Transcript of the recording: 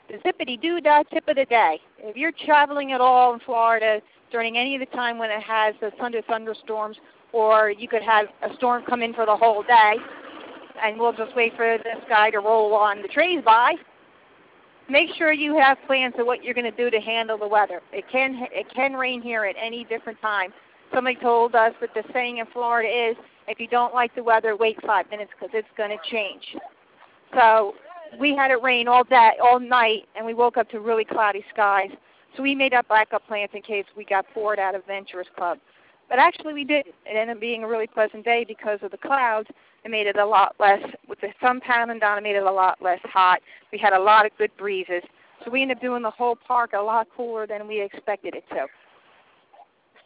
the zippity-doo-dah tip of the day. If you're traveling at all in Florida during any of the time when it has the thunderstorms, or you could have a storm come in for the whole day, and we'll just wait for this guy to roll on the trays by, make sure you have plans of what you're going to do to handle the weather. It can rain here at any different time. Somebody told us that the saying in Florida is, if you don't like the weather, wait 5 minutes because it's going to change. So we had it rain all day, all night, and we woke up to really cloudy skies. So we made up backup plans in case we got bored out of Venturous Club. But actually we didn't. It ended up being a really pleasant day because of the clouds. It made it a lot less, with the sun pounding down, it made it a lot less hot. We had a lot of good breezes. So we ended up doing the whole park a lot cooler than we expected it to.